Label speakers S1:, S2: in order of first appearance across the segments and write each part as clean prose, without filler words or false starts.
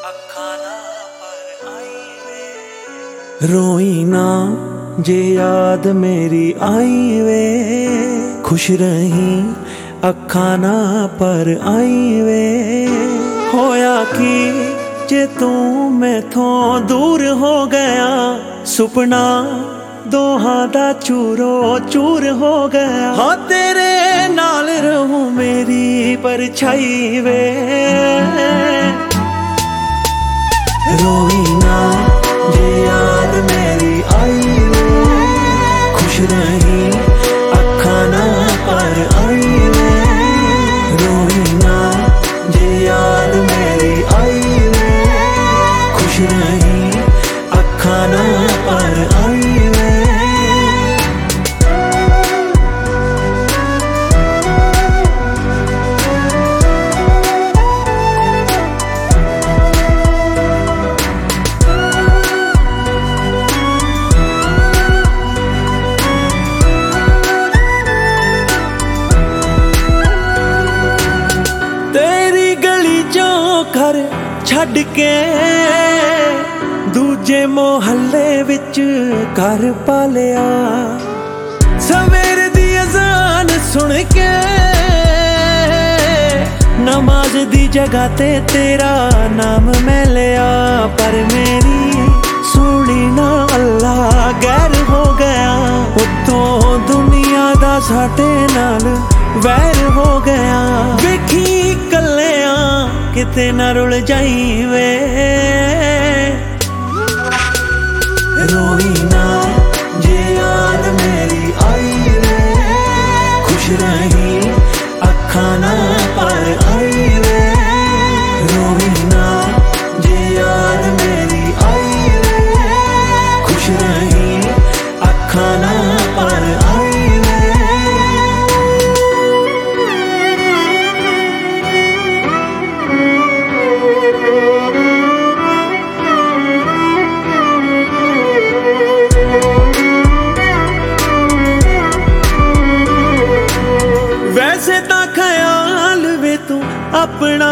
S1: अखां ना पर आई वे।
S2: रोई ना जे याद मेरी आई वे, खुश रही अखां ना पर आई वे। होया कि जे तू मैथों दूर हो गया, सुपना दोहां दा चूरो चूर हो गया। हाँ तेरे नाल रहूं मेरी परछाई वे। रोई ना जे याद मेरी आई वे, खुश रही अखां ना पर आई वे। रोई ना जे याद मेरी आई वे, खुश रही अखां ना पर आई वे। घर छड़ के दूजे मोहल्ले विच घर पालिया, सवेर दी अजान सुन के नमाज दी जगह ते तेरा नाम मैं लिया। पर मेरी सुनी ना अल्लाह गैर हो गया, उत्तों दुनिया दा साडे नाल वैर हो गया। वेखी कल्लिया किते ना रुल जाई वे। रोई ना जे याद मेरी आई वे, खुश रही अखां ना पर आई वे। रोई ना जे याद मेरी आई वे, खुश रही अखां ना पर आई वे। वैसे ता ख्याल वे तू अपना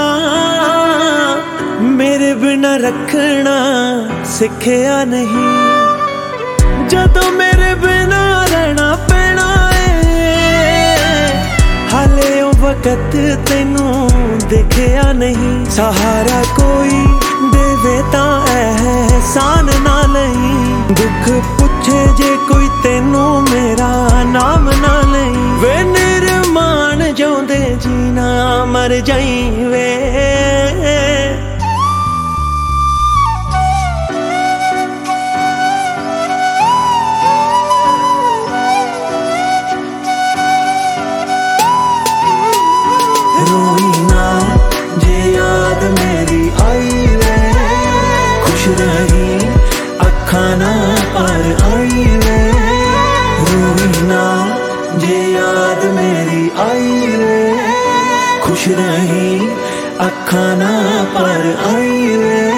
S2: मेरे बिना रखना सिखया नहीं। जदों मेरे बिना रहना पैना है, हाले ओ वक्त तेनू दिखया नहीं। सहारा कोई देवे ता एहसान ना लई, दुख पुछे जे कोई तेनू मेरा नाम ना लई। वे निर्माण जोंदे जीना मर जाई वे। रोई ना जे याद मेरी आई वे, खुश रही अखां ना पर आई वे। रोई ना जे याद मेरी आई वे, खुश रही अखां ना पर आई वे।